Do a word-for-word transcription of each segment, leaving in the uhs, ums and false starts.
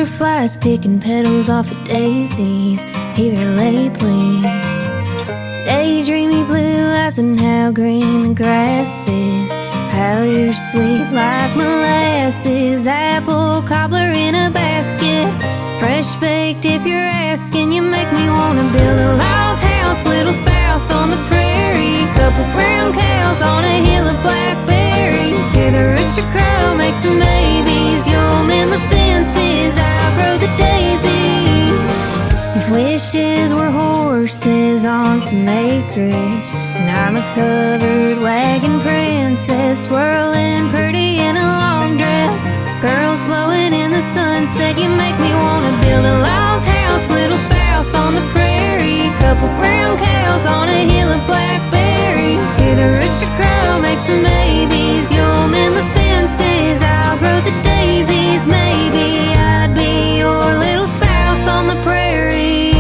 butterflies picking petals off of daisies here lately. Daydreamy blue eyes and how green the grass is. How you're sweet like molasses. Apple cobbler in a basket. Fresh baked if you're asking. You make me wanna build a log house. Little spouse on the prairie. Couple brown cows on a hill of blackberries. Hear the rooster crow make some babies. You'll mend the fences, I'll grow the daisies. If wishes were horses on some acreage, and I'm a covered wagon princess, twirling pretty in a long dress. Girls blowing in the sunset. You make me wanna build a log house. Little spouse on the prairie. Couple brown cows on a hill of blackberries. Hear the rooster crow make some babies. You'll mend the fences, I'll grow the daisies. Maybe I'd be your little spouse on the prairie.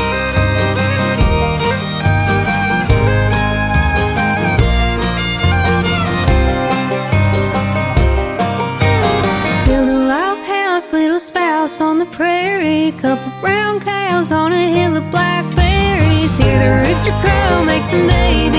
Build a log house, little spouse on the prairie. Couple brown cows on a hill of blackberries. Hear the rooster crow make some babies.